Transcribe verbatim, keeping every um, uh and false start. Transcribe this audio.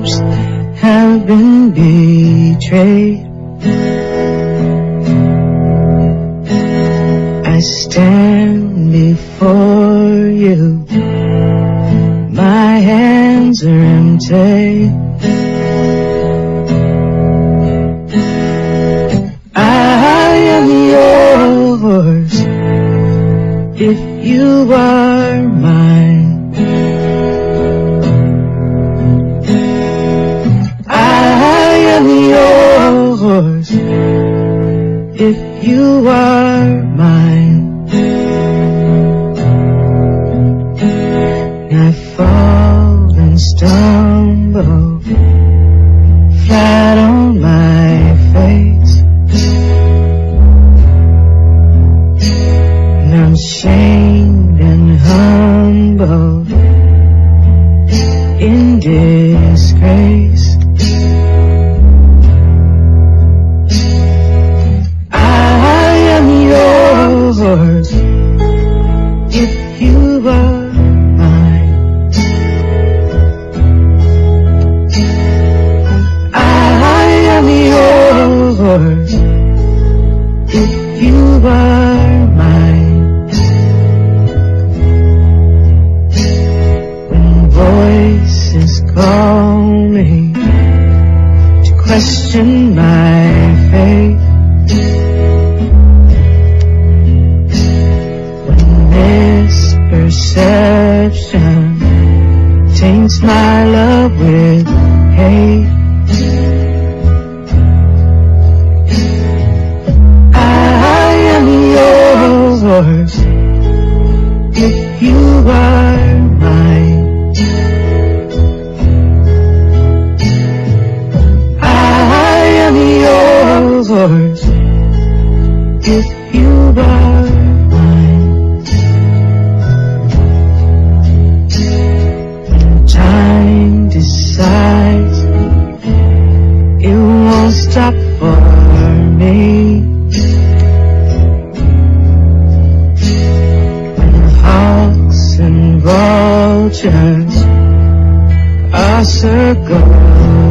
hopes have been betrayed. I stand before you, my hands are empty. I am yours if you are mine. I am yours if you are mine. I fall and stumble flat on my face, and I'm shamed and humbled in disgrace. I am yours if you are mine. I am yours if you are mine. When voices call me to question my faith, when misperception taints my love with hate, I am yours if you are mine. I am yours if you are mine. When time decides it won't stop for me, when hawks and vultures are circling